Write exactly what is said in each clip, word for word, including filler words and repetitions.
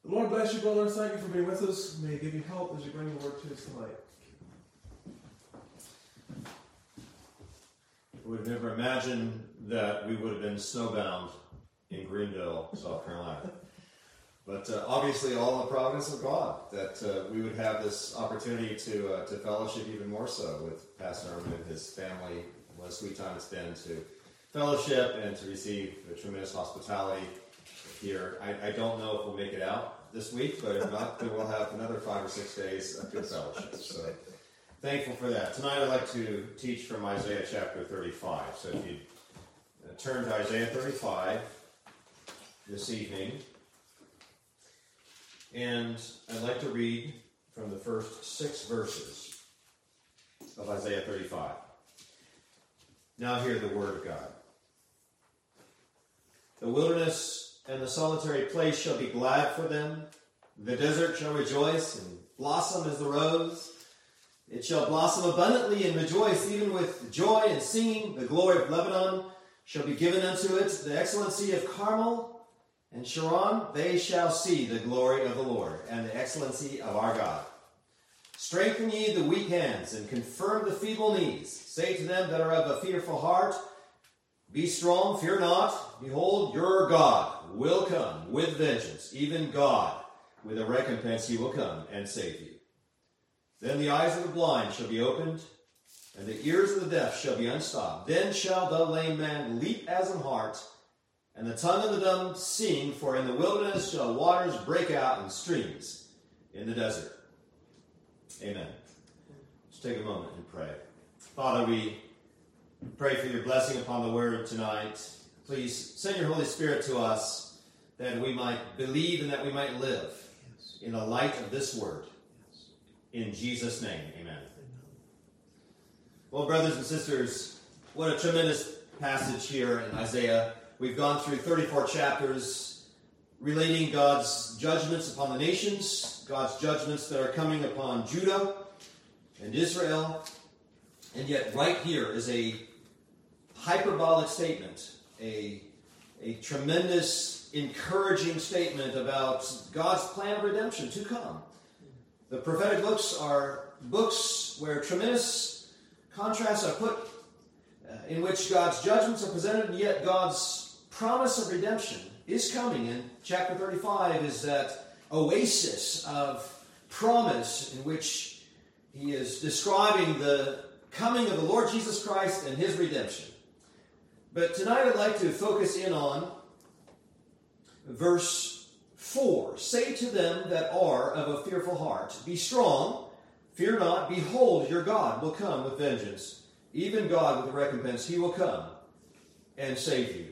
The Lord bless you, brothers. Thank you for being with us. May He give you help as you bring the word to us tonight. We would have never imagined that we would have been snowbound in Greenville, South Carolina. But uh, obviously all in the providence of God, that uh, we would have this opportunity to uh, to fellowship even more so with Pastor Norman and his family. What a sweet time it's been to fellowship and to receive a tremendous hospitality here. I, I don't know if we'll make it out this week, but if not, then we'll have another five or six days of good fellowship. So thankful for that. Tonight I'd like to teach from Isaiah chapter thirty-five. So if you uh, turn to Isaiah thirty-five this evening. And I'd like to read from the first six verses of Isaiah thirty-five. Now hear the word of God. The wilderness and the solitary place shall be glad for them. The desert shall rejoice and blossom as the rose. It shall blossom abundantly and rejoice, even with joy and singing. The glory of Lebanon shall be given unto it. The excellency of Carmel and Sharon, they shall see the glory of the Lord and the excellency of our God. Strengthen ye the weak hands and confirm the feeble knees. Say to them that are of a fearful heart, be strong, fear not. Behold, your God will come with vengeance. Even God, with a recompense, he will come and save you. Then the eyes of the blind shall be opened, and the ears of the deaf shall be unstopped. Then shall the lame man leap as an hart, and the tongue of the dumb sing, for in the wilderness shall waters break out in streams in the desert. Amen. Let's take a moment and pray. Father, we pray for your blessing upon the word tonight. Please send your Holy Spirit to us that we might believe and that we might live in the light of this word. In Jesus' name, amen. Well, brothers and sisters, what a tremendous passage here in Isaiah. We've gone through thirty-four chapters relating God's judgments upon the nations, God's judgments that are coming upon Judah and Israel. And yet right here is a hyperbolic statement, a, a tremendous encouraging statement about God's plan of redemption to come. The prophetic books are books where tremendous contrasts are put, uh, in which God's judgments are presented, and yet God's promise of redemption is coming. And chapter thirty-five is that oasis of promise in which he is describing the coming of the Lord Jesus Christ and his redemption. But tonight I'd like to focus in on verse four. Say to them that are of a fearful heart, be strong, fear not, behold, your God will come with vengeance. Even God with a recompense, he will come and save you.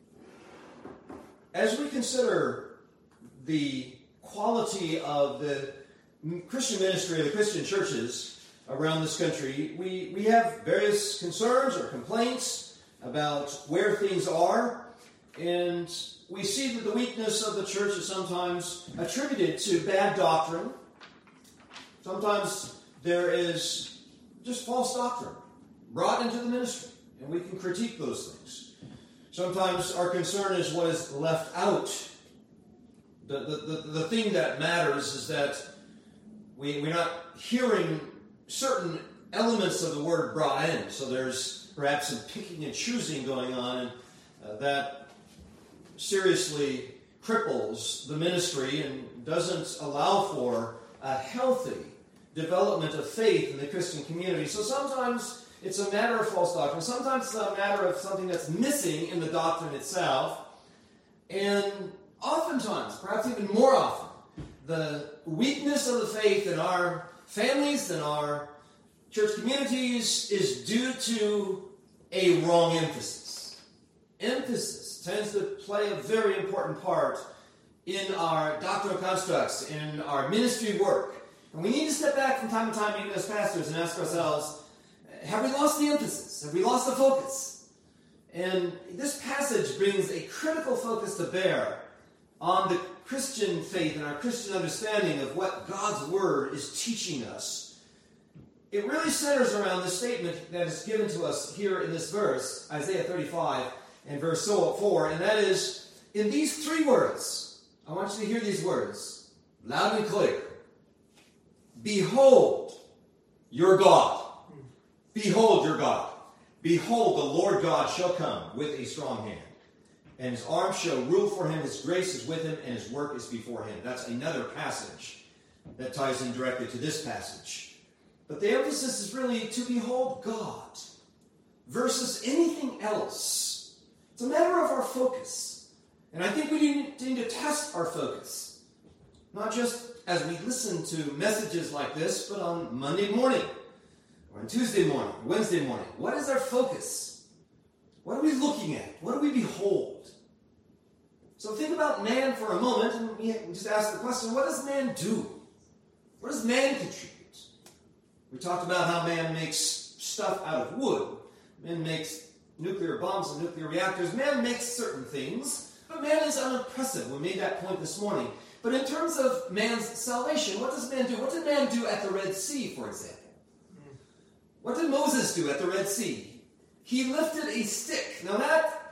As we consider the quality of the Christian ministry of the Christian churches around this country, we, we have various concerns or complaints about where things are, and we see that the weakness of the church is sometimes attributed to bad doctrine. Sometimes there is just false doctrine brought into the ministry, and we can critique those things. Sometimes our concern is what is left out. The, the, the, the thing that matters is that we, we're not hearing certain elements of the word brought in. So there's perhaps some picking and choosing going on, and uh, that seriously cripples the ministry and doesn't allow for a healthy development of faith in the Christian community. So sometimes it's a matter of false doctrine. Sometimes it's a matter of something that's missing in the doctrine itself. And oftentimes, perhaps even more often, the weakness of the faith in our families and our church communities is due to a wrong emphasis. Emphasis tends to play a very important part in our doctrinal constructs, in our ministry work. And we need to step back from time to time, even as pastors, and ask ourselves, have we lost the emphasis? Have we lost the focus? And this passage brings a critical focus to bear on the Christian faith and our Christian understanding of what God's Word is teaching us. It really centers around the statement that is given to us here in this verse, Isaiah thirty-five and verse four, and that is, in these three words, I want you to hear these words, loud and clear. Behold your God. Behold your God. Behold, the Lord God shall come with a strong hand, and his arm shall rule for him. His grace is with him, and his work is before him. That's another passage that ties in directly to this passage. But the emphasis is really to behold God versus anything else. It's a matter of our focus. And I think we need to test our focus. Not just as we listen to messages like this, but on Monday morning, or on Tuesday morning, or Wednesday morning. What is our focus? What are we looking at? What do we behold? So think about man for a moment, and we just ask the question, what does man do? What does man contribute? We talked about how man makes stuff out of wood. Man makes nuclear bombs and nuclear reactors. Man makes certain things, but man is unimpressive. We made that point this morning. But in terms of man's salvation, what does man do? What did man do at the Red Sea, for example? What did Moses do at the Red Sea? He lifted a stick. Now that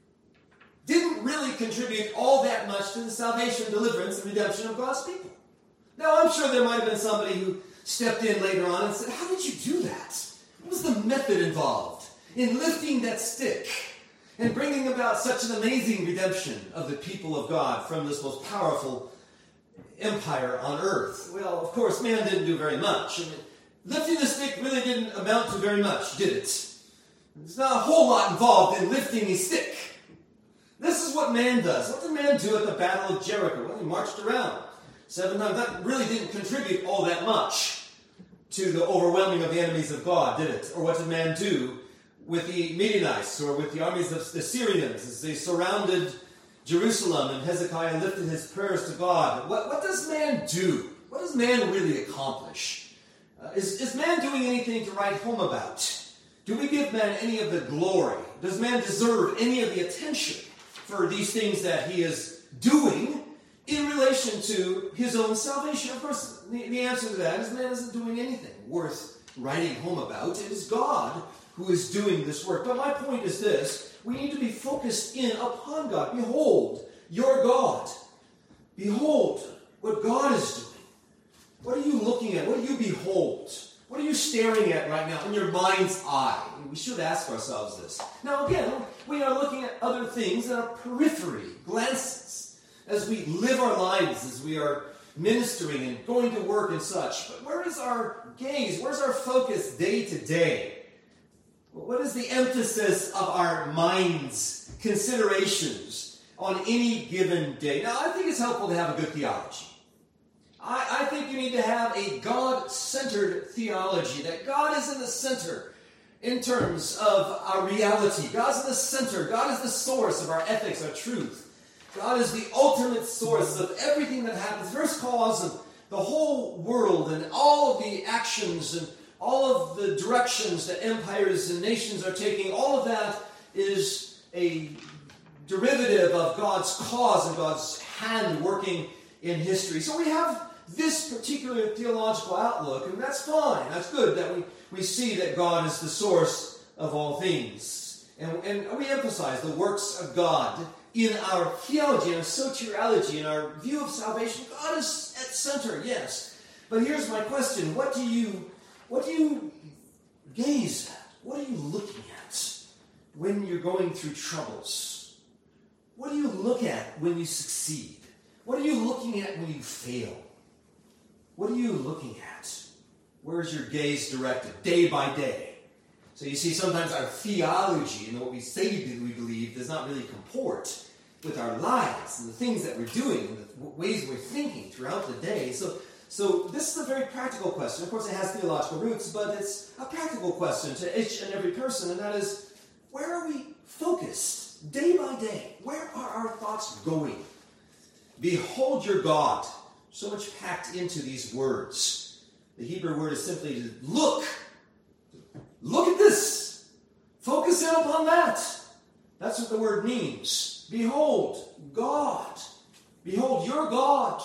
didn't really contribute all that much to the salvation, deliverance, and redemption of God's people. Now I'm sure there might have been somebody who stepped in later on and said, how did you do that? What was the method involved in lifting that stick and bringing about such an amazing redemption of the people of God from this most powerful empire on earth? Well, of course, man didn't do very much. I mean, lifting the stick really didn't amount to very much, did it? There's not a whole lot involved in lifting a stick. This is what man does. What did man do at the Battle of Jericho? Well, he marched around seven times. That really didn't contribute all that much to the overwhelming of the enemies of God, did it? Or what did man do with the Midianites or with the armies of the Syrians as they surrounded Jerusalem and Hezekiah lifted his prayers to God? What, what does man do? What does man really accomplish? Uh, is, is man doing anything to write home about? Do we give man any of the glory? Does man deserve any of the attention for these things that he is doing in relation to his own salvation? Of course, the, the answer to that is man isn't doing anything worth writing home about. It is God who is doing this work. But my point is this: we need to be focused in upon God. Behold your God. Behold what God is doing. What are you looking at? What do you behold? What are you staring at right now in your mind's eye? We should ask ourselves this. Now again, we are looking at other things that are periphery, glances, as we live our lives, as we are ministering and going to work and such. But where is our gaze? Where's our focus day to day? What is the emphasis of our minds, considerations on any given day? Now, I think it's helpful to have a good theology. I, I think you need to have a God-centered theology, that God is in the center in terms of our reality. God's in the center. God is the source of our ethics, our truth. God is the ultimate source of everything that happens, first cause of the whole world and all of the actions and all of the directions that empires and nations are taking. All of that is a derivative of God's cause and God's hand working in history. So we have this particular theological outlook, and that's fine. That's good that we, we see that God is the source of all things. And, and we emphasize the works of God in our theology, in our soteriology, in our view of salvation. God is at center, yes. But here's my question. What do you, what do you gaze at? What are you looking at when you're going through troubles? What do you look at when you succeed? What are you looking at when you fail? What are you looking at? Where is your gaze directed day by day? So you see, sometimes our theology and what we say that we believe does not really comport with our lives and the things that we're doing and the ways we're thinking throughout the day. So, so this is a very practical question. Of course, it has theological roots, but it's a practical question to each and every person, and that is, where are we focused day by day? Where are our thoughts going? Behold your God. So much packed into these words. The Hebrew word is simply to look. Look at this. Focus in upon that. That's what the word means. Behold God. Behold your God.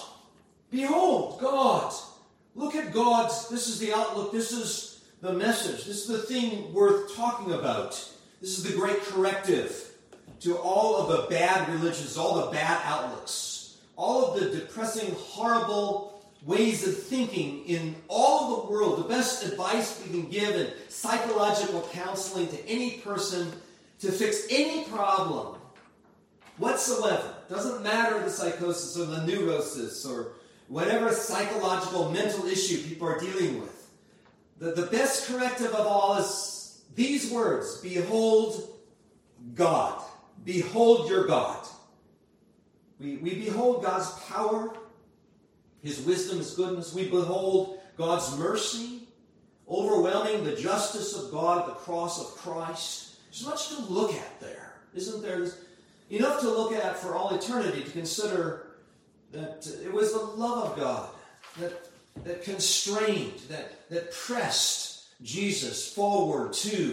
Behold God. Look at God. This is the outlook. This is the message. This is the thing worth talking about. This is the great corrective to all of the bad religions, all the bad outlooks, all of the depressing, horrible ways of thinking in all of the world, the best advice we can give in psychological counseling to any person to fix any problem whatsoever. Doesn't matter the psychosis or the neurosis or whatever psychological mental issue people are dealing with. The, the best corrective of all is these words: behold God. Behold your God. We, we behold God's power, His wisdom, His goodness. We behold God's mercy, overwhelming the justice of God at the cross of Christ. There's much to look at there, isn't there? There's enough to look at for all eternity to consider that it was the love of God that, that constrained, that, that pressed Jesus forward to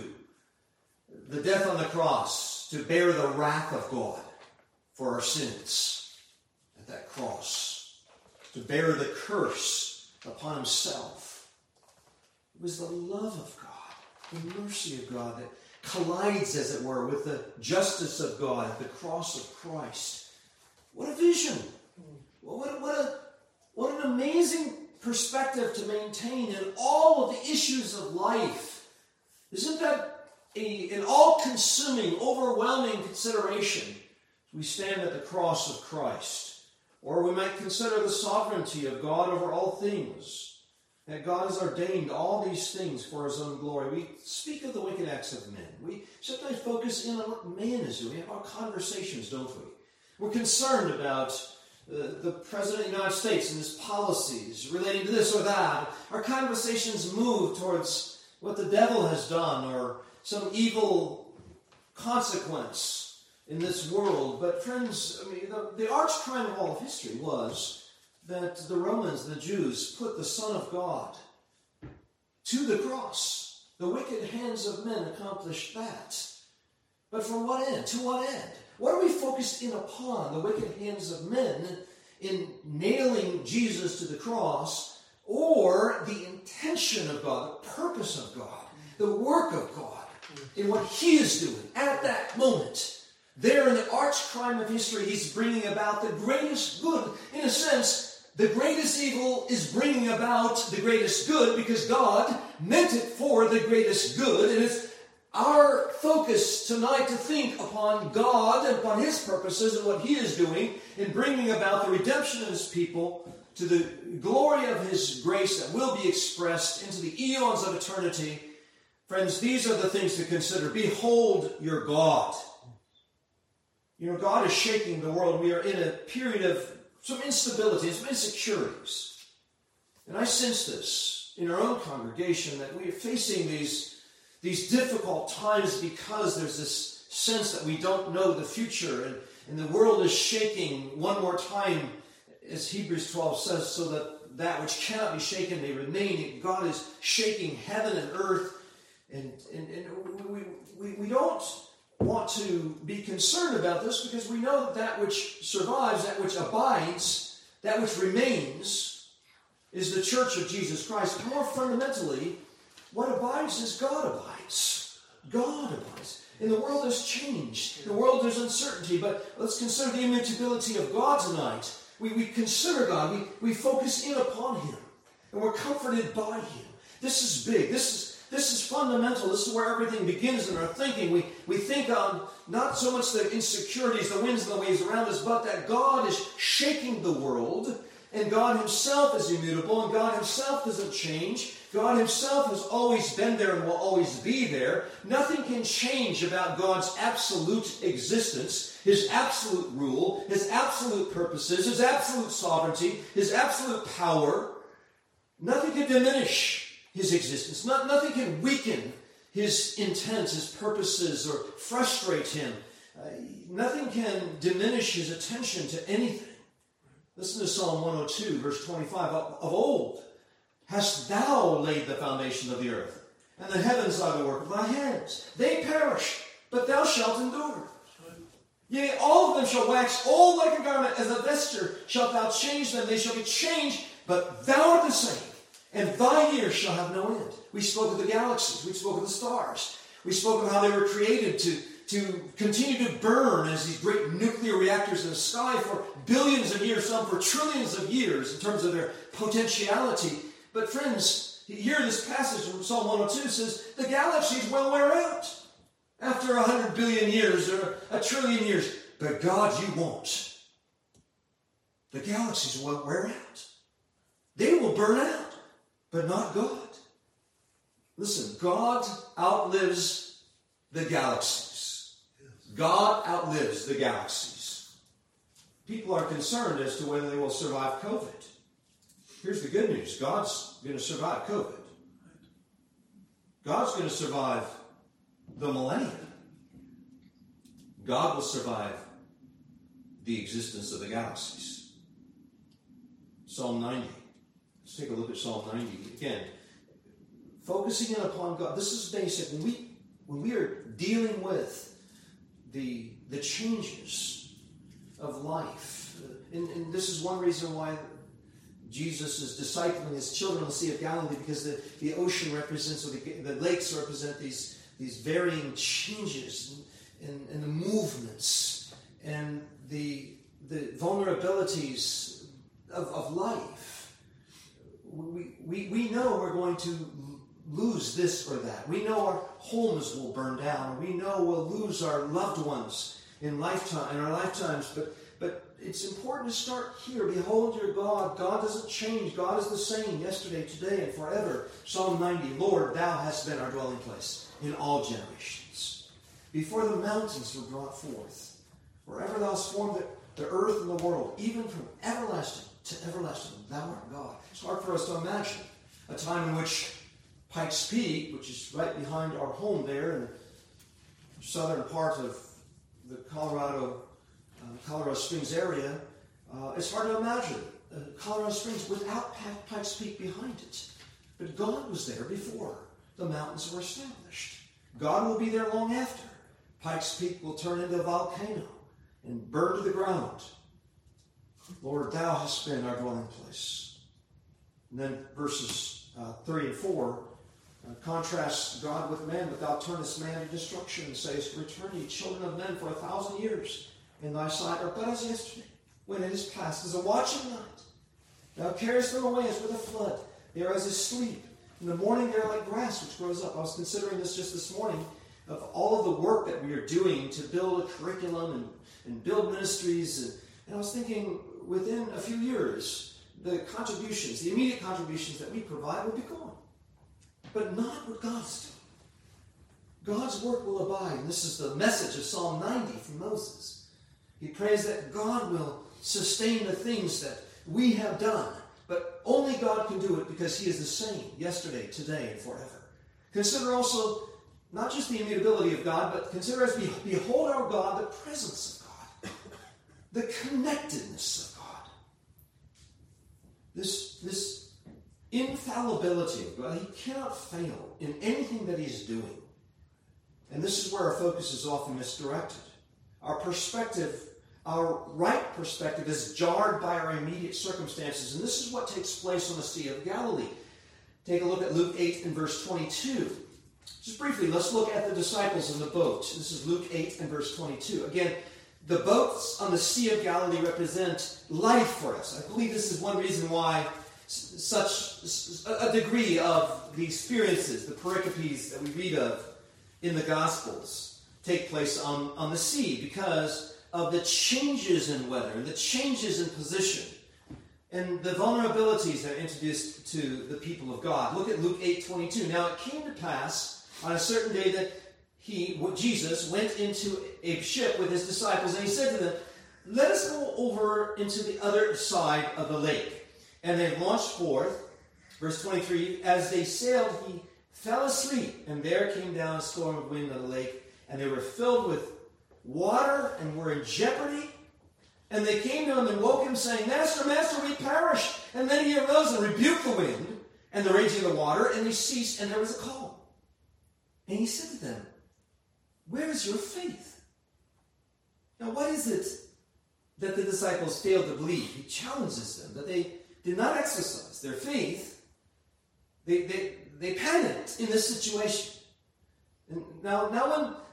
the death on the cross, to bear the wrath of God for our sins at that cross, to bear the curse upon Himself. It was the love of God, the mercy of God that collides, as it were, with the justice of God at the cross of Christ. What a vision! What a, what a, what an amazing perspective to maintain in all of the issues of life. Isn't that a, an all-consuming, overwhelming consideration? We stand at the cross of Christ. Or we might consider the sovereignty of God over all things. That God has ordained all these things for His own glory. We speak of the wicked acts of men. We sometimes focus in on what man is doing. We have our conversations, don't we? We're concerned about uh, the President of the United States and his policies relating to this or that. Our conversations move towards what the devil has done or some evil consequence in this world. But friends, I mean, the, the arch crime of all of history was that the Romans, the Jews, put the Son of God to the cross. The wicked hands of men accomplished that. But for what end? To what end? What are we focused in upon? The wicked hands of men in nailing Jesus to the cross, or the intention of God, the purpose of God, the work of God, in what He is doing at that moment? There in the arch crime of history, He's bringing about the greatest good. In a sense, the greatest evil is bringing about the greatest good because God meant it for the greatest good. And it's our focus tonight to think upon God and upon His purposes and what He is doing in bringing about the redemption of His people to the glory of His grace that will be expressed into the eons of eternity. Friends, these are the things to consider. Behold your God. You know, God is shaking the world. We are in a period of some instability, some insecurities. And I sense this in our own congregation, that we are facing these, these difficult times because there's this sense that we don't know the future. And, and the world is shaking one more time, as Hebrews twelve says, so that that which cannot be shaken may remain. God is shaking heaven and earth. And, and, and we, we, we don't want to be concerned about this because we know that that which survives, that which abides, that which remains is the church of Jesus Christ. More fundamentally, what abides is God abides. God abides. In the world there's change. In the world there's uncertainty. But let's consider the immutability of God tonight. We, we consider God. We, we focus in upon Him. And we're comforted by Him. This is big. This is This is fundamental. This is where everything begins in our thinking. We, we think on not so much the insecurities, the winds and the waves around us, but that God is shaking the world, and God Himself is immutable, and God Himself doesn't change. God Himself has always been there and will always be there. Nothing can change about God's absolute existence, His absolute rule, His absolute purposes, His absolute sovereignty, His absolute power. Nothing can diminish His existence. Not, nothing can weaken His intent, His purposes, or frustrate Him. Uh, nothing can diminish His attention to anything. Listen to Psalm one oh two, verse twenty-five. Of, of old hast Thou laid the foundation of the earth, and the heavens are the work of Thy hands. They perish, but Thou shalt endure. Yea, all of them shall wax old like a garment, as a vesture shalt Thou change them. They shall be changed, but Thou art the same. And Thy years shall have no end. We spoke of the galaxies. We spoke of the stars. We spoke of how they were created to, to continue to burn as these great nuclear reactors in the sky for billions of years, some for trillions of years in terms of their potentiality. But friends, here this passage from Psalm one oh two says the galaxies will wear out after a hundred billion years or a trillion years. But God, you won't. The galaxies will wear out. They will burn out, but not God. Listen, God outlives the galaxies. God outlives the galaxies. People are concerned as to whether they will survive COVID. Here's the good news. God's going to survive COVID. God's going to survive the millennium. God will survive the existence of the galaxies. Psalm ninety. Let's take a look at Psalm ninety. Again, focusing in upon God. This is basic. When we, when we are dealing with the, the changes of life, and, and this is one reason why Jesus is discipling his children on the Sea of Galilee, because the, the ocean represents, or the, the lakes represent these, these varying changes and, and, and the movements and the, the vulnerabilities of, of life. We, we, we know we're going to lose this or that. We know our homes will burn down. We know we'll lose our loved ones in lifetime in our lifetimes. But but it's important to start here. Behold your God. God doesn't change. God is the same yesterday, today, and forever. Psalm ninety. Lord, thou hast been our dwelling place in all generations. Before the mountains were brought forth, wherever thou hast formed the, the earth and the world, even from everlasting to everlasting, thou art God. It's hard for us to imagine a time in which Pikes Peak, which is right behind our home there in the southern part of the Colorado, uh, Colorado Springs area, uh, it's hard to imagine uh, Colorado Springs without Pikes Peak behind it. But God was there before the mountains were established. God will be there long after. Pikes Peak will turn into a volcano and burn to the ground. Lord, thou hast been our dwelling place. And then verses uh, three and four uh, contrasts God with men, but thou turnest man to destruction, and sayest, return ye children of men for a thousand years in thy sight are but as yesterday, when it is past as a watching night. Thou carriest them away as with a flood. They are as asleep. In the morning they are like grass which grows up. I was considering this just this morning, of all of the work that we are doing to build a curriculum and, and build ministries. And, and I was thinking, within a few years, the contributions, the immediate contributions that we provide will be gone. But not what God's doing. God's work will abide. And this is the message of Psalm ninety from Moses. He prays that God will sustain the things that we have done. But only God can do it because he is the same yesterday, today, and forever. Consider also not just the immutability of God, but consider as we behold our God, the presence of God, the connectedness of God. This, this infallibility of God. He cannot fail in anything that he's doing. And this is where our focus is often misdirected. Our perspective, our right perspective, is jarred by our immediate circumstances. And this is what takes place on the Sea of Galilee. Take a look at Luke eight and verse twenty-two. Just briefly, let's look at the disciples in the boat. This is Luke eight and verse twenty-two. Again, the boats on the Sea of Galilee represent life for us. I believe this is one reason why such a degree of the experiences, the pericopes that we read of in the Gospels, take place on, on the sea because of the changes in weather and the changes in position and the vulnerabilities that are introduced to the people of God. Look at Luke eight twenty-two. Now it came to pass on a certain day that he, Jesus, went into a ship with his disciples, and he said to them, let us go over into the other side of the lake. And they launched forth. Verse twenty-three, as they sailed, he fell asleep, and there came down a storm of wind on the lake, and they were filled with water and were in jeopardy. And they came to him and woke him, saying, Master, Master, we perish. And then he arose and rebuked the wind and the raging of the water, and they ceased, and there was a calm. And he said to them, where is your faith? Now, what is it that the disciples failed to believe? He challenges them that they did not exercise their faith. They, they, they panicked in this situation. And now, now when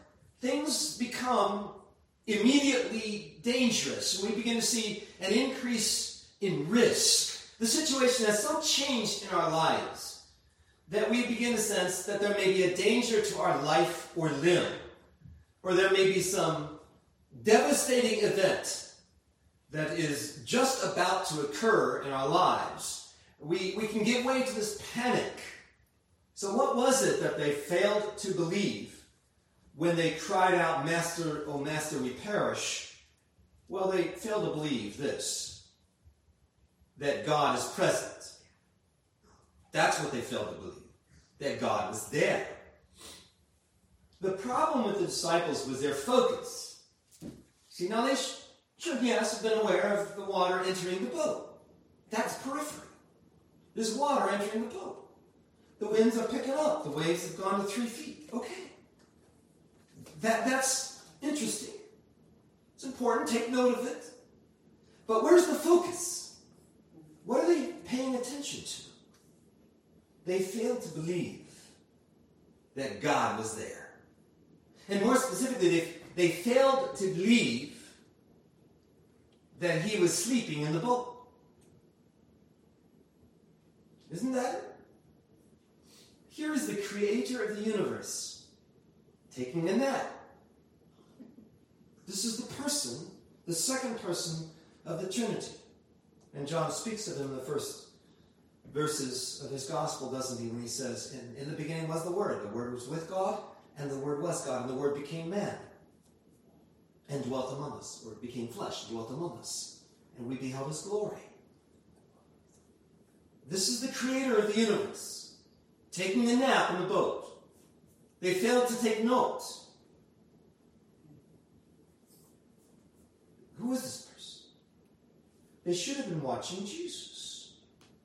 things become immediately dangerous. We begin to see an increase in risk. The situation has so changed in our lives that we begin to sense that there may be a danger to our life or limb, or there may be some devastating event that is just about to occur in our lives. We, we can give way to this panic. So what was it that they failed to believe when they cried out, "Master, O Master, we perish"? Well, they failed to believe this, that God is present. That's what they failed to believe, that God was there. The problem with the disciples was their focus. See, now they sh- should, yes, have been aware of the water entering the boat. That's periphery. There's water entering the boat. The winds are picking up. The waves have gone to three feet. Okay. That, that's interesting. It's important. Take note of it. But where's the focus? What are they paying attention to? They failed to believe that God was there. And more specifically, they, they failed to believe that he was sleeping in the boat. Isn't that it? Here is the creator of the universe taking a nap. This is the person, the second person of the Trinity. And John speaks of him in the first verses of his gospel, doesn't he, when he says, in, in the beginning was the Word. The Word was with God, and the Word was God, and the Word became man and dwelt among us, or became flesh and dwelt among us, and we beheld his glory. This is the creator of the universe, taking a nap in the boat. They failed to take note. Who is this person? They should have been watching Jesus.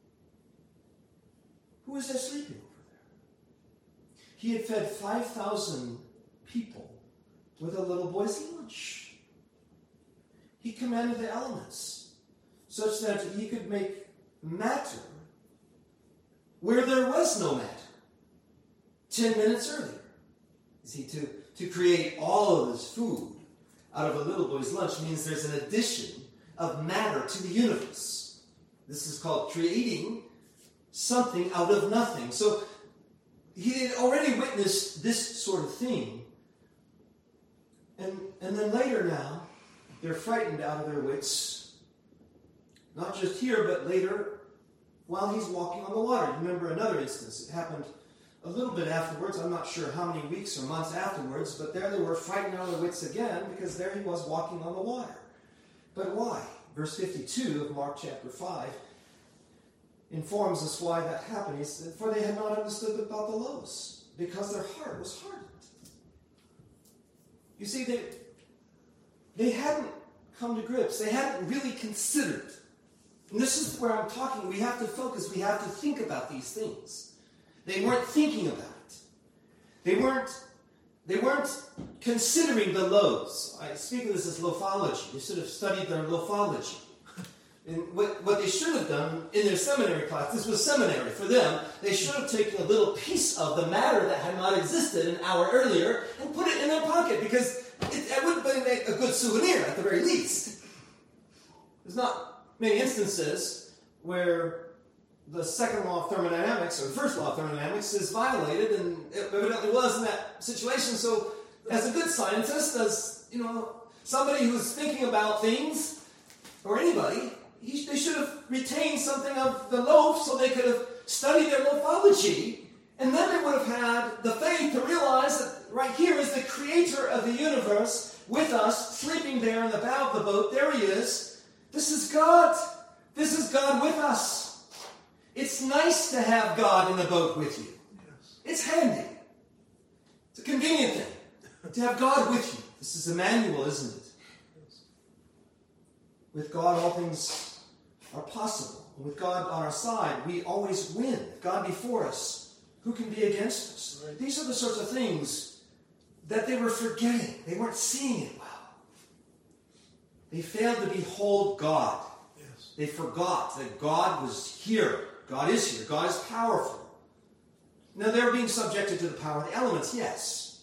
Who is that sleeping over there? He had fed five thousand people with a little boy's lunch. He commanded the elements such that he could make matter where there was no matter ten minutes earlier. You see, to, to create all of this food out of a little boy's lunch means there's an addition of matter to the universe. This is called creating something out of nothing. So he had already witnessed this sort of thing. And, and then later now, they're frightened out of their wits. Not just here, but later while he's walking on the water. You remember another instance. It happened a little bit afterwards. I'm not sure how many weeks or months afterwards, but there they were frightened out of their wits again because there he was walking on the water. But why? Verse fifty-two of Mark chapter five informs us why that happened. He said, "For they had not understood about the loaves, because their heart was hardened." You see, they, they hadn't come to grips. They hadn't really considered. And this is where I'm talking. We have to focus. We have to think about these things. They weren't thinking about it. They weren't, they weren't considering the loaves. I speak of this as lophology. They should have studied their lophology. And what, what they should have done in their seminary class, this was seminary for them, they should have taken a little piece of the matter that had not existed an hour earlier and put it in their pocket, because it, it would have been a good souvenir at the very least. There's not many instances where the second law of thermodynamics, or the first law of thermodynamics, is violated, and it evidently was in that situation. So, as a good scientist, as you know, somebody who's thinking about things, or anybody, he, they should have retained something of the loaf so they could have studied their lophology, and then they would have had the faith to realize that right here is the creator of the universe with us, sleeping there in the bow of the boat. There he is. This is God. This is God with us. It's nice to have God in the boat with you. Yes. It's handy. It's a convenient thing to have God with you. This is Emmanuel, isn't it? Yes. With God, all things are possible. And with God on our side, we always win. God before us, who can be against us? Right. These are the sorts of things that they were forgetting. They weren't seeing it well. They failed to behold God. Yes. They forgot that God was here. God is here. God is powerful. Now, they're being subjected to the power of the elements, yes.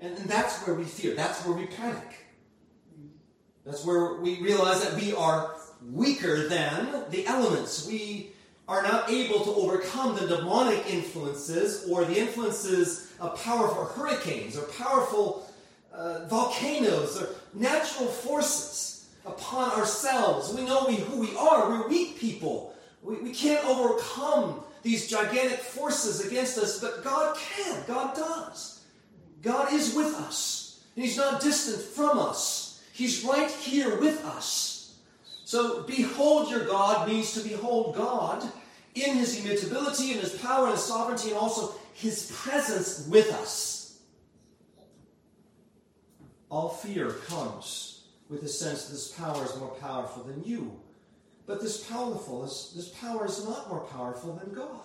And, and that's where we fear. That's where we panic. That's where we realize that we are weaker than the elements. We are not able to overcome the demonic influences or the influences of powerful hurricanes or powerful uh, volcanoes or natural forces upon ourselves. We know we, who we are. We're weak people. We, we can't overcome these gigantic forces against us, but God can. God does. God is with us. And He's not distant from us. He's right here with us. So, behold your God means to behold God in His immutability, in His power and His sovereignty, and also His presence with us. All fear comes with the sense that this power is more powerful than you. But this powerful, this, this power is not more powerful than God.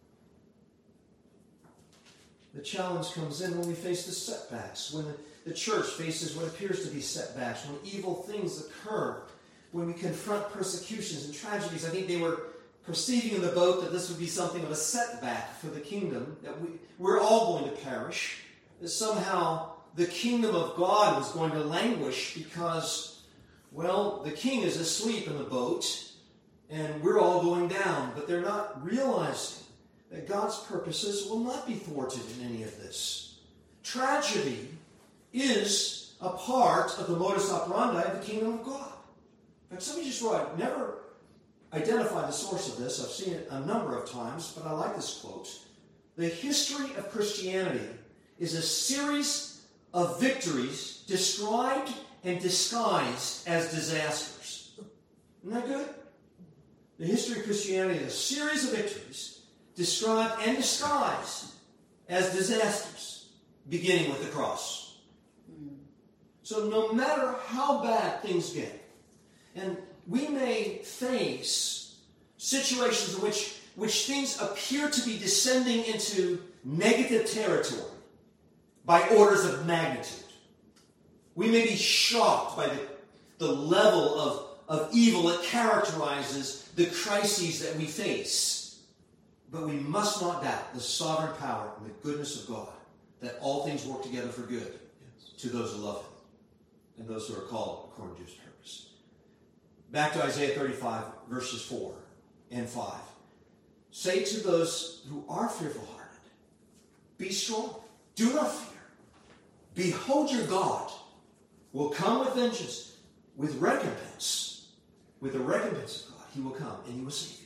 The challenge comes in when we face the setbacks, when the, the church faces what appears to be setbacks, when evil things occur, when we confront persecutions and tragedies. I think they were perceiving in the boat that this would be something of a setback for the kingdom, that we, we're all going to perish, that somehow the kingdom of God was going to languish because, well, the king is asleep in the boat, and we're all going down. But they're not realizing that God's purposes will not be thwarted in any of this. Tragedy is a part of the modus operandi of the kingdom of God. In fact, somebody just wrote, I've never identified the source of this. I've seen it a number of times, but I like this quote. The history of Christianity is a series of victories described and disguised as disasters. Isn't that good? The history of Christianity is a series of victories described and disguised as disasters, beginning with the cross. So no matter how bad things get, and we may face situations in which, which things appear to be descending into negative territory by orders of magnitude. We may be shocked by the, the level of, of evil that characterizes the crises that we face. But we must not doubt the sovereign power and the goodness of God, that all things work together for good to those who love Him and those who are called according to His purpose. Back to Isaiah thirty-five, verses four and five. Say to those who are fearful-hearted, be strong, do not fear. Behold, your God will come with vengeance, with recompense. With the recompense of God, He will come and He will save you.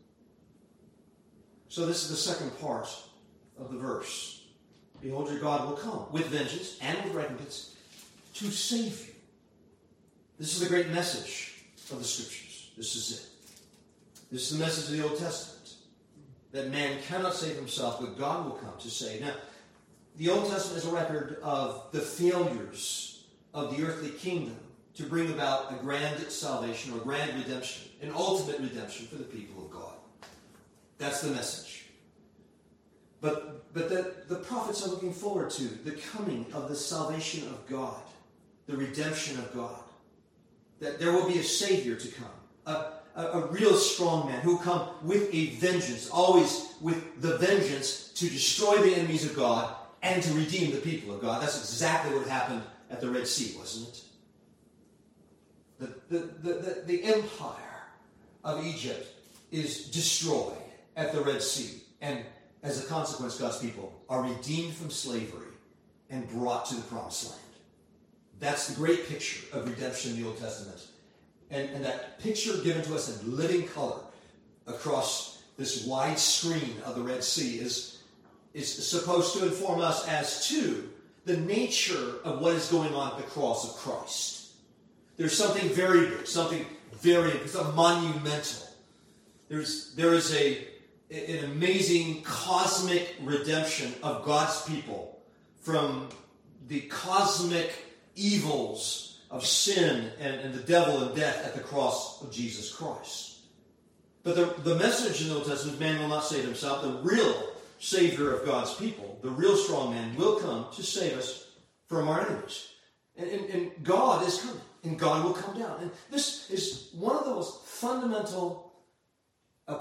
So this is the second part of the verse. Behold, your God will come with vengeance and with recompense to save you. This is the great message of the Scriptures. This is it. This is the message of the Old Testament. That man cannot save himself, but God will come to save. Now, the Old Testament is a record of the failures of the earthly kingdom to bring about a grand salvation or grand redemption, an ultimate redemption for the people of God. That's the message. But, but the, the prophets are looking forward to the coming of the salvation of God, the redemption of God. That there will be a Savior to come, a, a, a real strong man who will come with a vengeance, always with the vengeance to destroy the enemies of God and to redeem the people of God. That's exactly what happened at the Red Sea, wasn't it? The, the, the, the, the empire of Egypt is destroyed at the Red Sea. And as a consequence, God's people are redeemed from slavery and brought to the Promised Land. That's the great picture of redemption in the Old Testament. And, and that picture given to us in living color across this wide screen of the Red Sea is, is supposed to inform us as to the nature of what is going on at the cross of Christ. There's something very big, something very, it's a monumental. There's, there is a an amazing cosmic redemption of God's people from the cosmic evils of sin and, and the devil and death at the cross of Jesus Christ. But the, the message in the Old Testament, man will not save himself. The real Savior of God's people, the real strong man, will come to save us from our enemies. And, and, and God is coming, and God will come down. And this is one of the most fundamental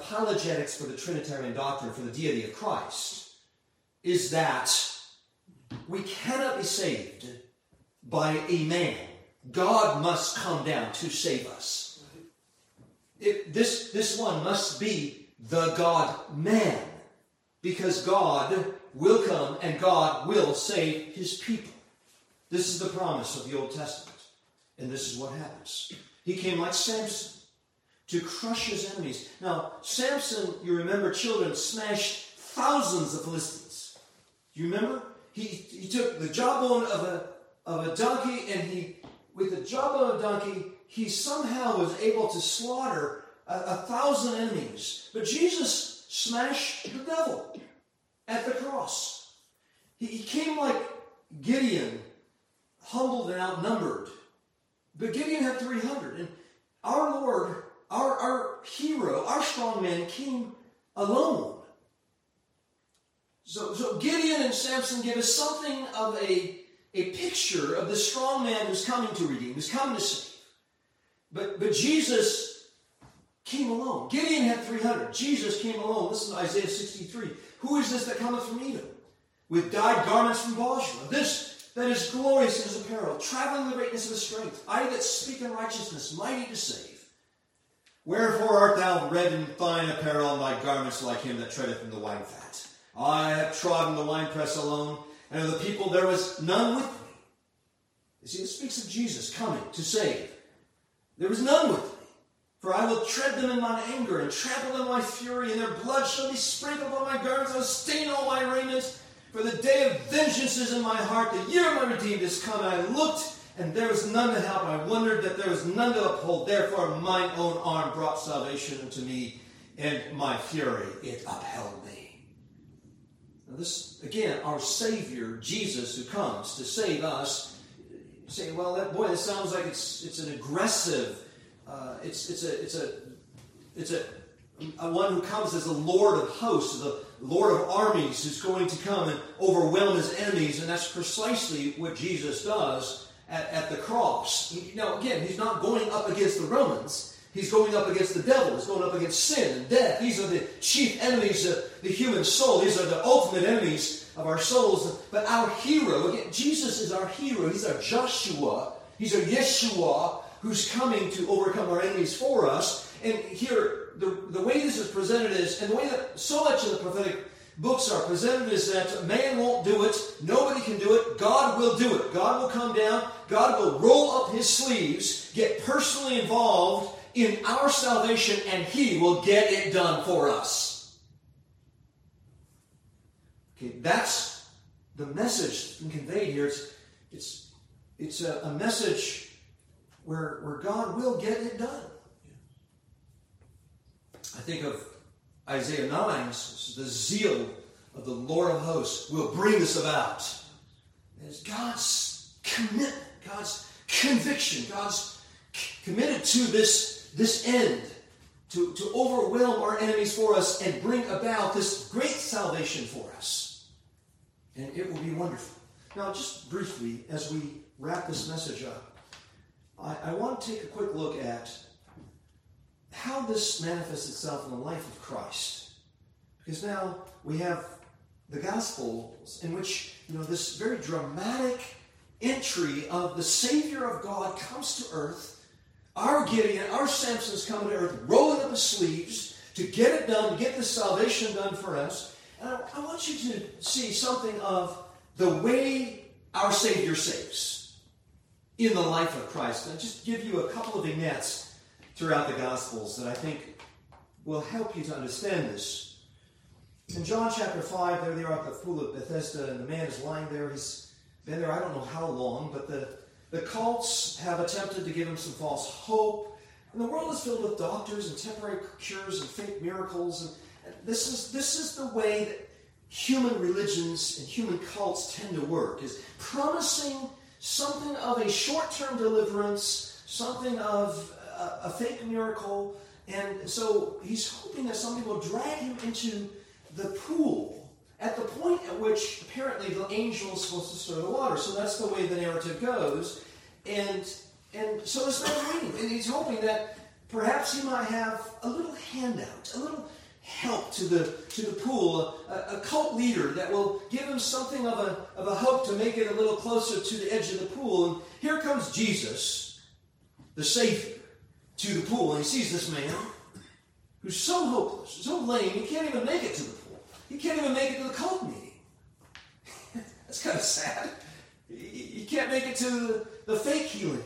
apologetics for the Trinitarian doctrine, for the deity of Christ, is that we cannot be saved by a man. God must come down to save us. It, this, this one must be the God-man, because God will come and God will save his people. This is the promise of the Old Testament, and this is what happens. He came like Samson to crush his enemies. Now, Samson, you remember, children, smashed thousands of Philistines. Do you remember? He, he took the jawbone of a, of a donkey, and he, with the jawbone of a donkey, he somehow was able to slaughter a, a thousand enemies. But Jesus smashed the devil at the cross. He, he came like Gideon, humbled and outnumbered. But Gideon had three hundred. And our Lord, our, our hero, our strong man, came alone. So, so Gideon and Samson give us something of a, a picture of the strong man who's coming to redeem, who's coming to save. But, but Jesus came alone. Gideon had three hundred. Jesus came alone. Listen to Isaiah sixty-three. Who is this that cometh from Edom, with dyed garments from Bozrah? This that is glorious in his apparel, traveling in the greatness of his strength. I that speak in righteousness, mighty to save. Wherefore art thou red in thine apparel, and thy garments like him that treadeth in the wine fat? I have trodden the winepress alone, and of the people there was none with me. You see, it speaks of Jesus coming to save. There was none with me. For I will tread them in mine anger, and trample in my fury, and their blood shall be sprinkled on my garments, I will stain all my raiment. For the day of vengeance is in my heart, the year of my redeemed is come. And I looked, and there was none to help. I wondered that there was none to uphold. Therefore mine own arm brought salvation unto me, and my fury it upheld me. Now this, again, our Savior, Jesus, who comes to save us. You say, well, that boy, this sounds like it's it's an aggressive, uh, it's it's a it's a it's a, a one who comes as the Lord of hosts, the Lord of armies, who's going to come and overwhelm his enemies, and that's precisely what Jesus does at, at the cross. Now, again, he's not going up against the Romans. He's going up against the devil. He's going up against sin and death. These are the chief enemies of the human soul. These are the ultimate enemies of our souls. But our hero, again, Jesus is our hero. He's our Joshua. He's our Yeshua, who's coming to overcome our enemies for us. And here, the, the way this is presented is, and the way that so much of the prophetic books are presented is that man won't do it, nobody can do it, God will do it. God will come down, God will roll up his sleeves, get personally involved in our salvation, and he will get it done for us. Okay, that's the message being conveyed here. It's, it's, it's a, a message where, where God will get it done. I think of Isaiah nine, the zeal of the Lord of hosts will bring this about. It's God's commitment, God's conviction, God's committed to this, this end, to, to overwhelm our enemies for us and bring about this great salvation for us. And it will be wonderful. Now, just briefly, as we wrap this message up, I, I want to take a quick look at how this manifests itself in the life of Christ. Because now we have the Gospels in which, you know, this very dramatic entry of the Savior of God comes to earth. Our Gideon, our Samson's coming to earth, rolling up his sleeves to get it done, to get the salvation done for us. And I, I want you to see something of the way our Savior saves in the life of Christ. And I'll just give you a couple of vignettes throughout the Gospels that I think will help you to understand this. In John chapter five, there they are at the pool of Bethesda, and the man is lying there. He's been there I don't know how long, but the, the cults have attempted to give him some false hope. And the world is filled with doctors and temporary cures and fake miracles. And, and this is this is the way that human religions and human cults tend to work, is promising something of a short-term deliverance, something of a fake miracle, and so he's hoping that somebody will drag him into the pool at the point at which apparently the angel is supposed to stir the water. So that's the way the narrative goes. And and so this man's waiting, and he's hoping that perhaps he might have a little handout, a little help to the to the pool, a, a cult leader that will give him something of a, of a hope to make it a little closer to the edge of the pool. And here comes Jesus, the Savior, to the pool, and he sees this man who's so hopeless, so lame, he can't even make it to the pool. He can't even make it to the cult meeting. That's kind of sad. He can't make it to the, the fake healing.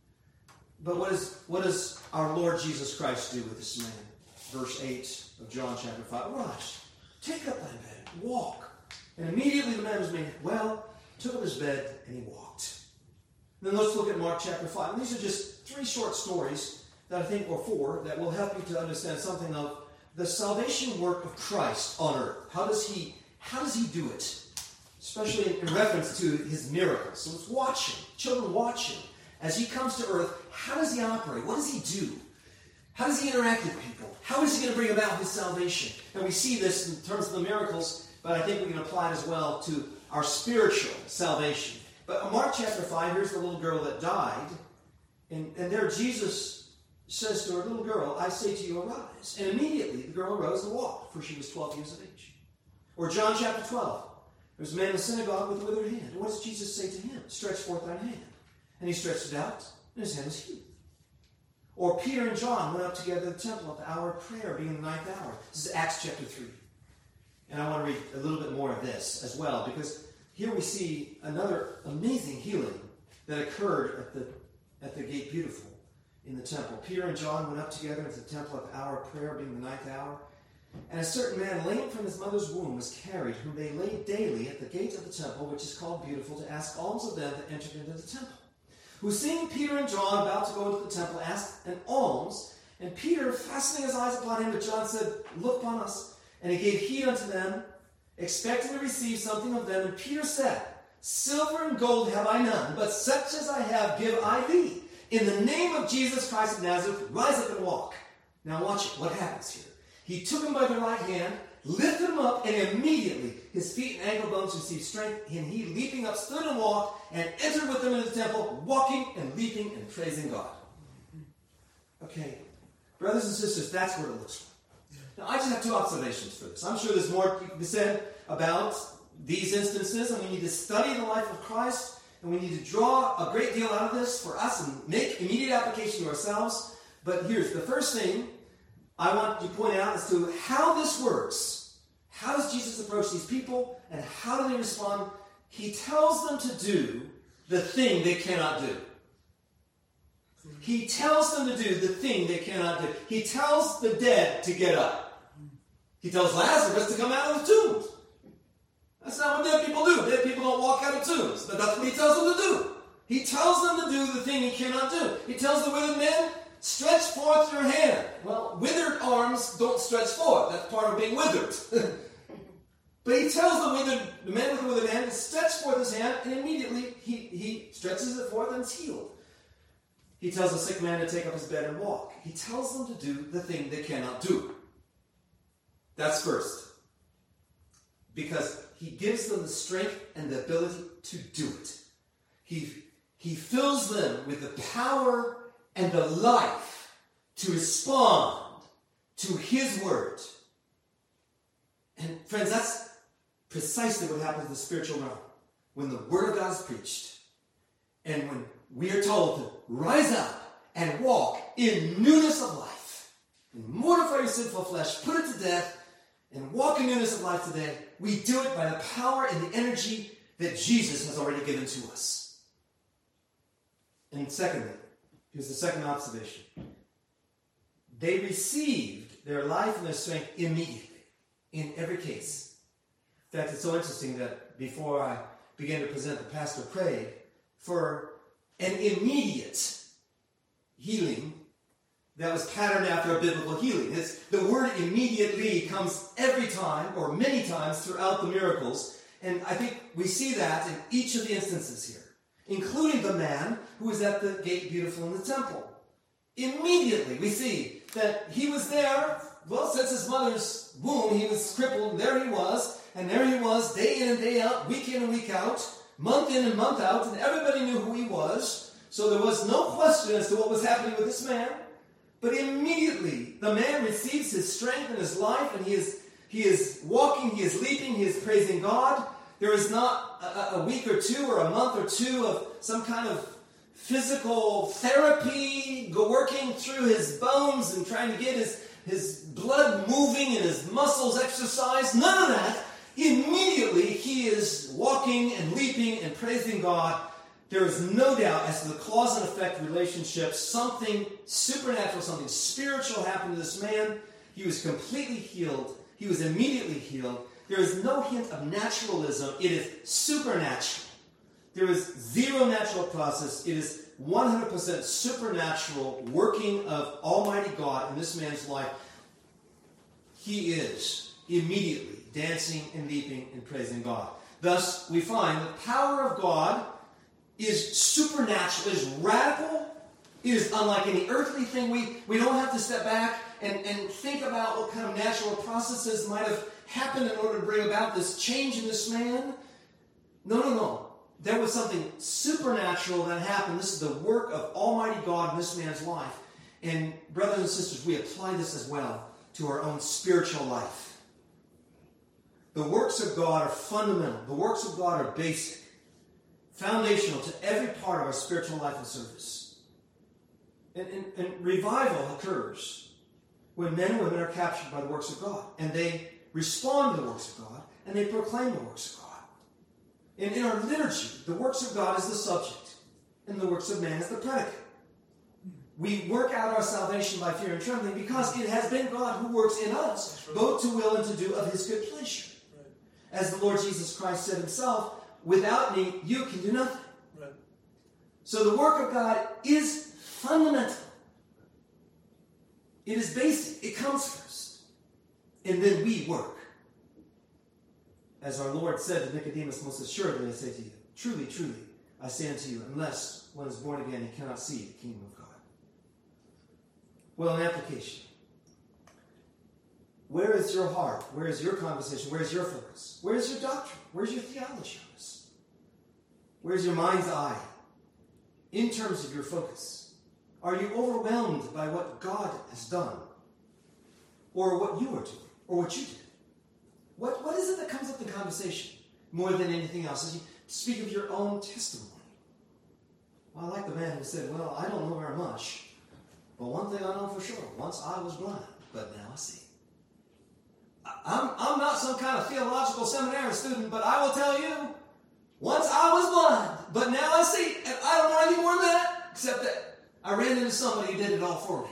But what, is, what does our Lord Jesus Christ do with this man? Verse eight of John chapter five. Arise, take up thy bed, walk. And immediately the man was made well, took up his bed, and he walked. And then let's look at Mark chapter five. And these are just three short stories that I think, or four, that will help you to understand something of the salvation work of Christ on earth. How does he, how does he do it? Especially in, in reference to his miracles. So let's watch him. Children, watch him. As he comes to earth, how does he operate? What does he do? How does he interact with people? How is he going to bring about his salvation? And we see this in terms of the miracles, but I think we can apply it as well to our spiritual salvation. But in Mark chapter five, here's the little girl that died. And, and there Jesus says to her, little girl, I say to you, arise. And immediately the girl arose and walked, for she was twelve years of age. Or John chapter twelve. There's a man in the synagogue with a withered hand. And what does Jesus say to him? Stretch forth thine hand. And he stretched it out, and his hand was healed. Or Peter and John went up together to the temple at the hour of prayer, being the ninth hour. This is Acts chapter three. And I want to read a little bit more of this as well, because here we see another amazing healing that occurred at the, at the Gate Beautiful in the temple. Peter and John went up together into the temple at the hour of prayer, being the ninth hour. And a certain man, lame from his mother's womb, was carried, whom they laid daily at the gate of the temple, which is called Beautiful, to ask alms of them that entered into the temple. Who, seeing Peter and John about to go into the temple, asked an alms. And Peter, fastening his eyes upon him, but John said, look upon us. And he gave heed unto them, expecting to receive something of them. And Peter said, silver and gold have I none, but such as I have give I thee. In the name of Jesus Christ of Nazareth, rise up and walk. Now watch it. What happens here? He took him by the right hand, lifted him up, and immediately his feet and ankle bones received strength, and he, leaping up, stood and walked, and entered with them into the temple, walking and leaping and praising God. Okay, brothers and sisters, that's what it looks like. Now, I just have two observations for this. I'm sure there's more to be said about these instances, and we need to study the life of Christ, and we need to draw a great deal out of this for us and make immediate application to ourselves. But here's the first thing I want to point out as to how this works. How does Jesus approach these people, and how do they respond? He tells them to do the thing they cannot do. He tells them to do the thing they cannot do. He tells the dead to get up. He tells Lazarus to come out of the tombs. That's not what dead people do. Dead people don't walk out of tombs. But that's what he tells them to do. He tells them to do the thing he cannot do. He tells the withered men, stretch forth your hand. Well, withered arms don't stretch forth. That's part of being withered. But he tells the withered, the man with the withered hand to stretch forth his hand, and immediately he, he stretches it forth and it's healed. He tells the sick man to take up his bed and walk. He tells them to do the thing they cannot do. That's first. Because he gives them the strength and the ability to do it. He, he fills them with the power and the life to respond to his word. And friends, that's precisely what happens in the spiritual realm. When the word of God is preached, and when we are told to rise up and walk in newness of life, and mortify your sinful flesh, put it to death, and walk in newness of life today, we do it by the power and the energy that Jesus has already given to us. And secondly, here's the second observation. They received their life and their strength immediately, in every case. In fact, it's so interesting that before I began to present, the pastor prayed for an immediate healing that was patterned after a biblical healing. It's, the word immediately comes every time, or many times, throughout the miracles. And I think we see that in each of the instances here, including the man who was at the Gate Beautiful in the temple. Immediately we see that he was there, well, since his mother's womb, he was crippled, and there he was, and there he was, day in and day out, week in and week out, month in and month out, and everybody knew who he was, so there was no question as to what was happening with this man. But immediately the man receives his strength and his life, and he is he is walking, he is leaping, he is praising God. There is not a, a week or two or a month or two of some kind of physical therapy go working through his bones and trying to get his, his blood moving and his muscles exercised. None of that. Immediately he is walking and leaping and praising God. There is no doubt as to the cause and effect relationship, something supernatural, something spiritual happened to this man. He was completely healed. He was immediately healed. There is no hint of naturalism. It is supernatural. There is zero natural process. It is one hundred percent supernatural working of Almighty God in this man's life. He is immediately dancing and leaping and praising God. Thus, we find the power of God is supernatural, is radical. It is unlike any earthly thing. We, we don't have to step back and, and think about what kind of natural processes might have happened in order to bring about this change in this man. No, no, no. There was something supernatural that happened. This is the work of Almighty God in this man's life. And brothers and sisters, we apply this as well to our own spiritual life. The works of God are fundamental. The works of God are basic, foundational to every part of our spiritual life and service. And, and, and revival occurs when men and women are captured by the works of God, and they respond to the works of God, and they proclaim the works of God. And in our liturgy, the works of God is the subject, and the works of man is the predicate. We work out our salvation by fear and trembling because it has been God who works in us, both to will and to do of his good pleasure. As the Lord Jesus Christ said himself, without me, you can do nothing. Right. So the work of God is fundamental. It is basic. It comes first. And then we work. As our Lord said to Nicodemus, most assuredly I say to you, truly, truly, I say unto you, unless one is born again, he cannot see the kingdom of God. Well, an application. Where is your heart? Where is your conversation? Where is your focus? Where is your doctrine? Where is your theology on this? Where is your mind's eye in terms of your focus? Are you overwhelmed by what God has done? Or what you are doing? Or what you did? What, what is it that comes up in conversation more than anything else? As you speak of your own testimony. Well, I like the man who said, well, I don't know very much, but one thing I know for sure, once I was blind, but now I see. I'm, I'm not some kind of theological seminary student, but I will tell you, once I was blind, but now I see. And I don't know any more than that, except that I ran into somebody who did it all for me.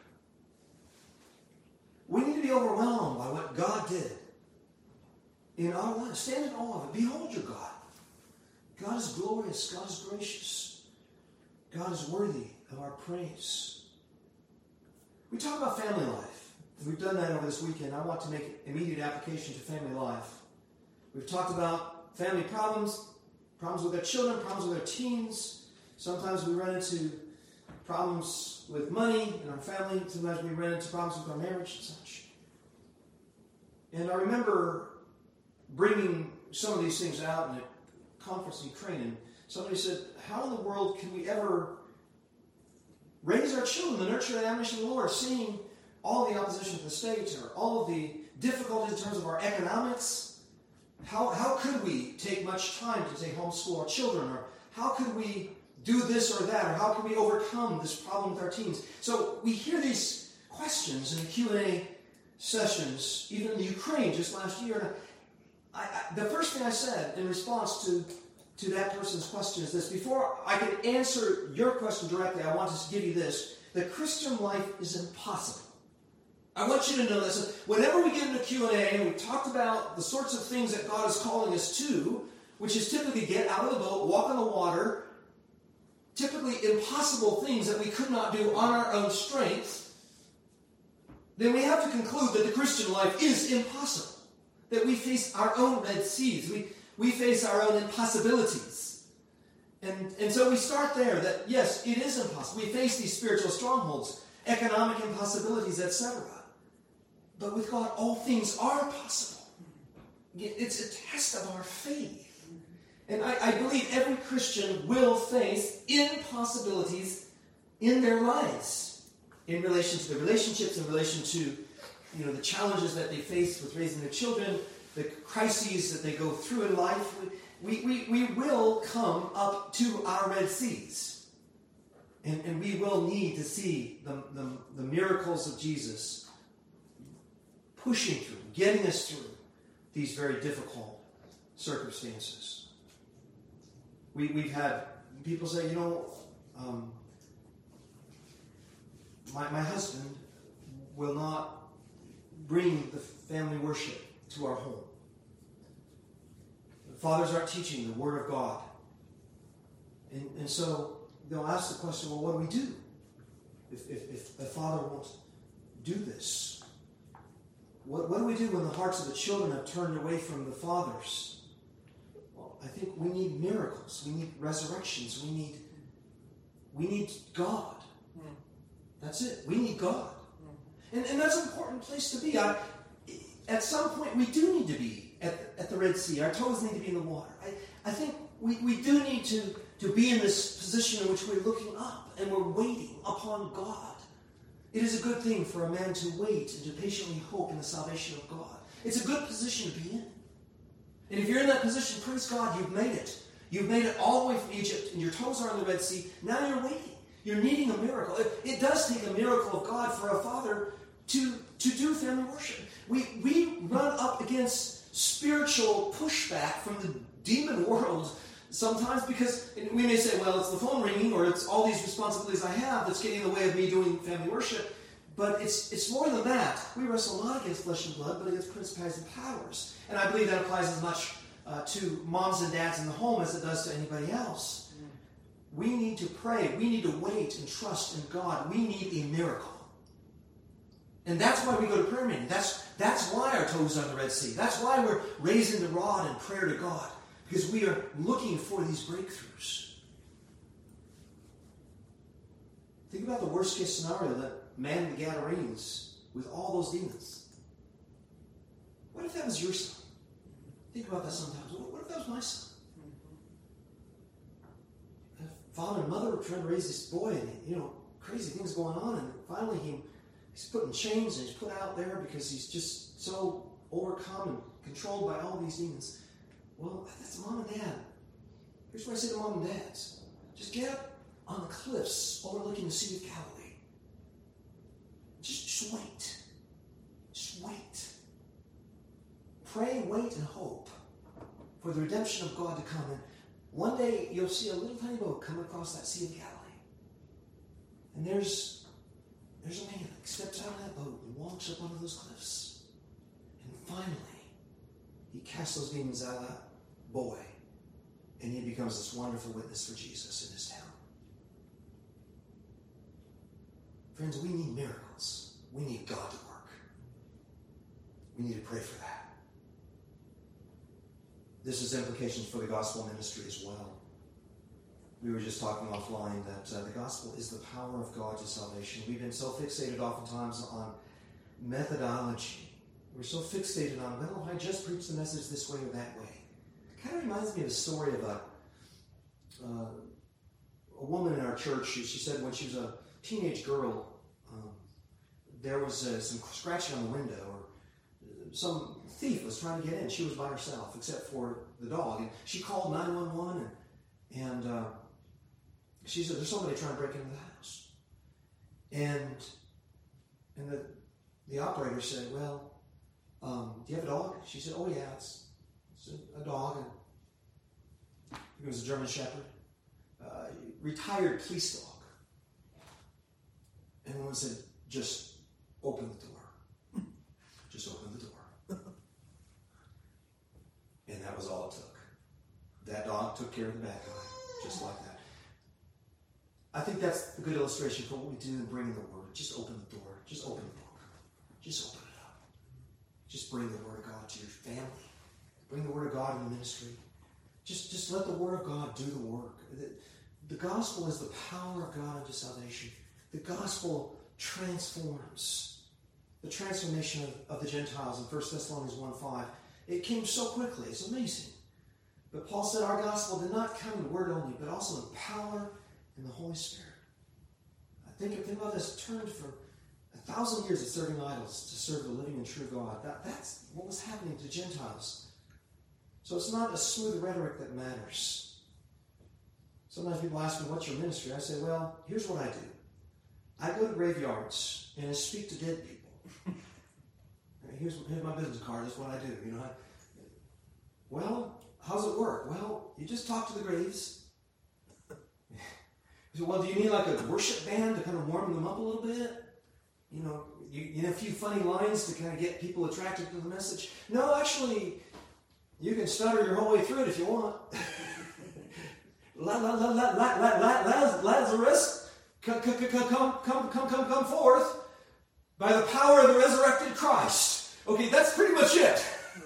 We need to be overwhelmed by what God did in our lives. Stand in awe of it. Behold your God. God is glorious. God is gracious. God is worthy of our praise. We talk about family life. We've done that over this weekend. I want to make immediate application to family life. We've talked about family problems, problems with our children, problems with our teens. Sometimes we run into problems with money in our family. Sometimes we run into problems with our marriage and such. And I remember bringing some of these things out in a conference in Ukraine, and somebody said, how in the world can we ever raise our children to nurture the admonition of the Lord, seeing all the opposition from the state or all of the difficulties in terms of our economics? How, how could we take much time to, say, homeschool our children? Or how could we do this or that? Or how can we overcome this problem with our teens? So we hear these questions in the Q and A sessions, even in the Ukraine just last year. And I, I, the first thing I said in response to, to that person's question is this. Before I can answer your question directly, I want to give you this. The Christian life is impossible. I want you to know this. Whenever we get into Q and A and we talked about the sorts of things that God is calling us to, which is typically get out of the boat, walk on the water, typically impossible things that we could not do on our own strength, then we have to conclude that the Christian life is impossible. That we face our own Red Seas. We, we face our own impossibilities. And, and so we start there, that yes, it is impossible. We face these spiritual strongholds, economic impossibilities, et cetera. But with God, all things are possible. It's a test of our faith. And I, I believe every Christian will face impossibilities in their lives. in relation to the relationships, in relation to, you know, the challenges that they face with raising their children, the crises that they go through in life, we, we, we will come up to our Red Seas. And, and we will need to see the, the, the miracles of Jesus pushing through, getting us through these very difficult circumstances. We, we've had people say, you know, um, my, my husband will not bring the family worship to our home. The fathers aren't teaching the Word of God. And, and so they'll ask the question, well, what do we do if, if, if a father won't do this? What, what do we do when the hearts of the children have turned away from the fathers? Well, I think we need miracles. We need resurrections. We need, we need God. That's it. We need God. And, and that's an important place to be. I, at some point, we do need to be at, at the Red Sea. Our toes need to be in the water. I, I think we, we do need to, to be in this position in which we're looking up and we're waiting upon God. It is a good thing for a man to wait and to patiently hope in the salvation of God. It's a good position to be in. And if you're in that position, praise God, you've made it. You've made it all the way from Egypt, and your toes are in the Red Sea. Now you're waiting. You're needing a miracle. It, it does take a miracle of God for a father to, to do family worship. We, we run up against spiritual pushback from the demon world sometimes because we may say, well, it's the phone ringing or it's all these responsibilities I have that's getting in the way of me doing family worship. But it's it's more than that. We wrestle not against flesh and blood, but against principalities and powers. And I believe that applies as much uh, to moms and dads in the home as it does to anybody else. We need to pray. We need to wait and trust in God. We need a miracle. And that's why we go to prayer meeting. That's, that's why our toes are on the Red Sea. That's why we're raising the rod in prayer to God. Because we are looking for these breakthroughs. Think about the worst case scenario that man the Gadarenes with all those demons. What if that was your son? Think about that sometimes. What if that was my son? Father and mother were trying to raise this boy, and you know, crazy things going on, and finally he, he's put in chains and he's put out there because he's just so overcome and controlled by all these demons. Well, that's mom and dad. Here's what I say to mom and dads. Just get up on the cliffs overlooking the Sea of Galilee. Just, just wait. Just wait. Pray, wait, and hope for the redemption of God to come. And one day you'll see a little tiny boat come across that Sea of Galilee. And there's, there's a man that steps out of that boat and walks up onto those cliffs. And finally, he casts those demons out of that boy. And he becomes this wonderful witness for Jesus in his town. Friends, we need miracles. We need God to work. We need to pray for that. This has implications for the gospel ministry as well. We were just talking offline that uh, the gospel is the power of God to salvation. We've been so fixated oftentimes on methodology. We're so fixated on, well, I just preach the message this way or that way. It kind of reminds me of a story of a, uh, a woman in our church. She, she said when she was a teenage girl, um, there was uh, some scratching on the window, or some thief was trying to get in. She was by herself, except for the dog. And she called nine one one, and, and uh, she said, there's somebody trying to break into the house. And and the, the operator said, well, um, do you have a dog? She said, oh, yeah, it's, it's a, a dog. And it was a German Shepherd, uh, retired police dog. And the woman said, just open the door. Just open the door. And that was all it took. That dog took care of the bad guy, just like that. I think that's a good illustration for what we do in bringing the Word. Just open the door. Just open the book. Just open it up. Just bring the Word of God to your family. Bring the Word of God in the ministry. Just, just let the Word of God do the work. The, the gospel is the power of God unto salvation. The gospel transforms. The transformation of, of the Gentiles in First Thessalonians one five. It came so quickly. It's amazing. But Paul said our gospel did not come in word only, but also in power and the Holy Spirit. think, think about this. Turned for a thousand years of serving idols to serve the living and true God. That, that's what was happening to Gentiles. So it's not a smooth rhetoric that matters. Sometimes people ask me, what's your ministry? I say, well, here's what I do. I go to graveyards and I speak to dead people. here's, here's my business card. That's what I do. You know. I, well, how's it work? Well, you just talk to the graves. So, well, do you need like a worship band to kind of warm them up a little bit? You know, you, you know, a few funny lines to kind of get people attracted to the message? No, actually, you can stutter your whole way through it if you want. Lazarus, come, come, come, come, come, come, come forth by the power of the resurrected Christ. Okay, that's pretty much it.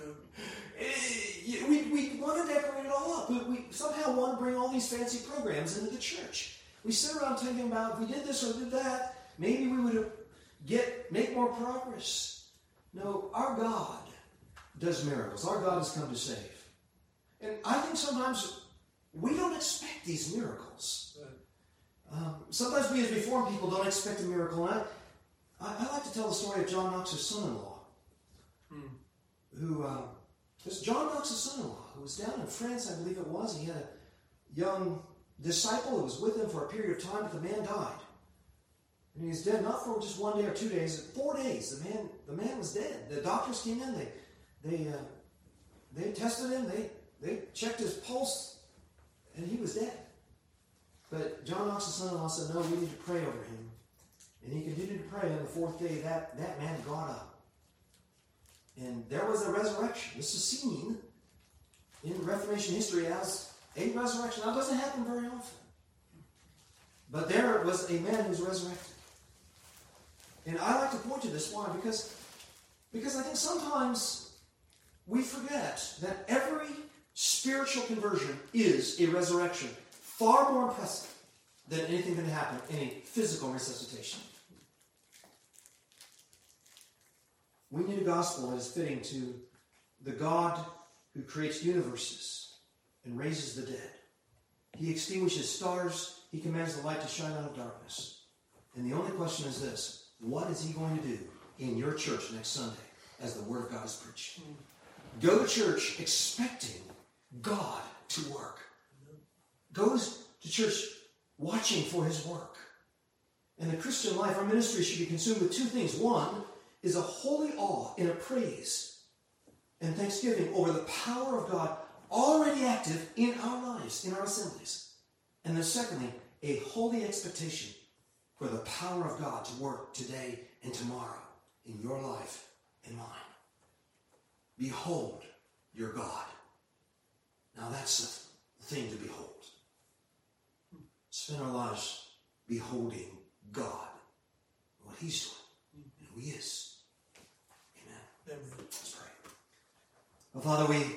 We, we want to decorate it all up, but we somehow want to bring all these fancy programs into the church. We sit around thinking about if we did this or did that, maybe we would get make more progress. No, our God does miracles. Our God has come to save. And I think sometimes we don't expect these miracles. Um, sometimes we as Reformed people don't expect a miracle. And I, I, I like to tell the story of John Knox's son-in-law, hmm. who... Uh, This John Knox's son-in-law, who was down in France, I believe it was. He had a young disciple who was with him for a period of time, but the man died. And he was dead not for just one day or two days, four days. The man, the man was dead. The doctors came in, they they uh, they tested him, they, they checked his pulse, and he was dead. But John Knox's son-in-law said, no, we need to pray over him. And he continued to pray. On the fourth day, that, that man got up. And there was a resurrection. This is seen in Reformation history as a resurrection. Now, it doesn't happen very often. But there was a man who was resurrected. And I like to point to this. Why? Because, because I think sometimes we forget that every spiritual conversion is a resurrection. Far more impressive than anything that can happen in a physical resuscitation. We need a gospel that is fitting to the God who creates universes and raises the dead. He extinguishes stars. He commands the light to shine out of darkness. And the only question is this: what is he going to do in your church next Sunday as the Word of God is preached? Go to church expecting God to work. Go to church watching for his work. In the Christian life, our ministry should be consumed with two things. One is a holy awe and a praise and thanksgiving over the power of God already active in our lives, in our assemblies. And then secondly, a holy expectation for the power of God to work today and tomorrow in your life and mine. Behold your God. Now that's the thing to behold. Spend our lives beholding God, what he's doing, and who he is. Amen. Let's pray. Well, Father, we,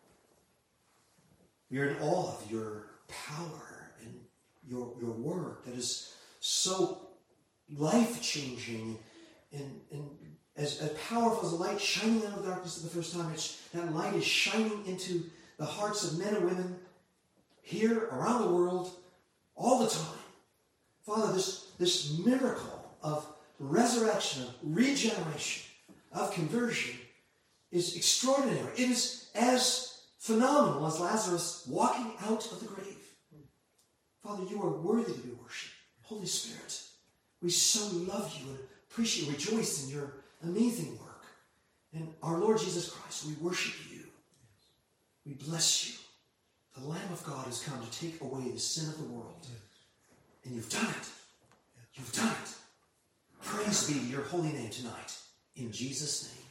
we are in awe of your power and your, your work that is so life-changing and, and as, as powerful as a light shining out of darkness for the first time. It's, that light is shining into the hearts of men and women here, around the world, all the time. Father, this, this miracle of resurrection, of regeneration, of conversion is extraordinary. It is as phenomenal as Lazarus walking out of the grave. Father, you are worthy to be worshipped. Holy Spirit, we so love you and appreciate, rejoice in your amazing work. And our Lord Jesus Christ, we worship you. We bless you. The Lamb of God has come to take away the sin of the world. And you've done it. You've done it. Praise be to your holy name tonight. In Jesus' name.